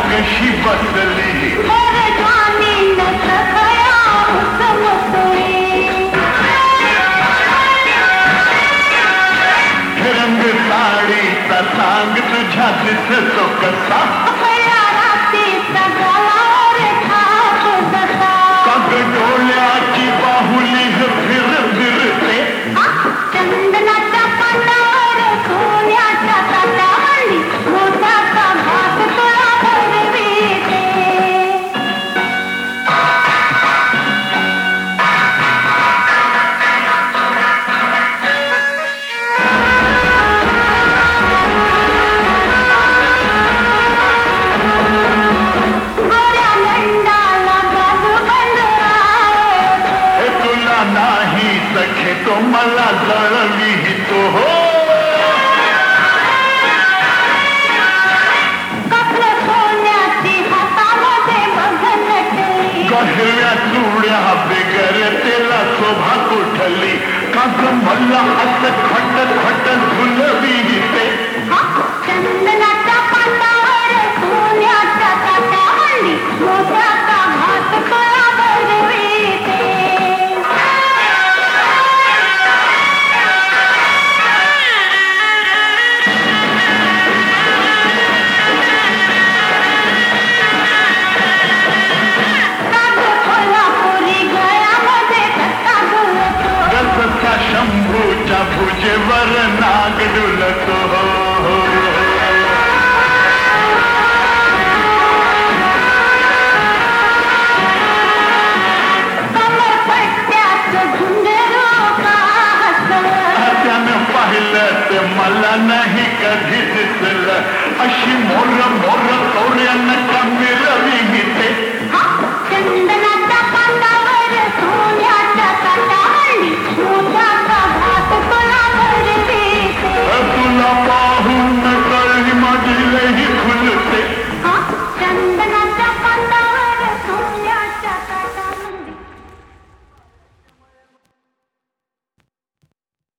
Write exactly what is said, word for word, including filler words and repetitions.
कशी बसली रंग साडीचा सांग तुझ्या दिसतो कसा कग डोळ्याची बाहुली फिर फिरते चंदनाच्या पानावर सोन्याच्या ताटावली मोठाचा भात तुला भरविते गोऱ्या लंडाला बाजूबंद आहे तुला नाही सखे तो मला जळवितो हो कसलं सोन्याची हातामध्ये बघनटली हिरव्या चुड्या बेगर तेला शोभा कुठली काग मला असं खट खट झुलविते चंदन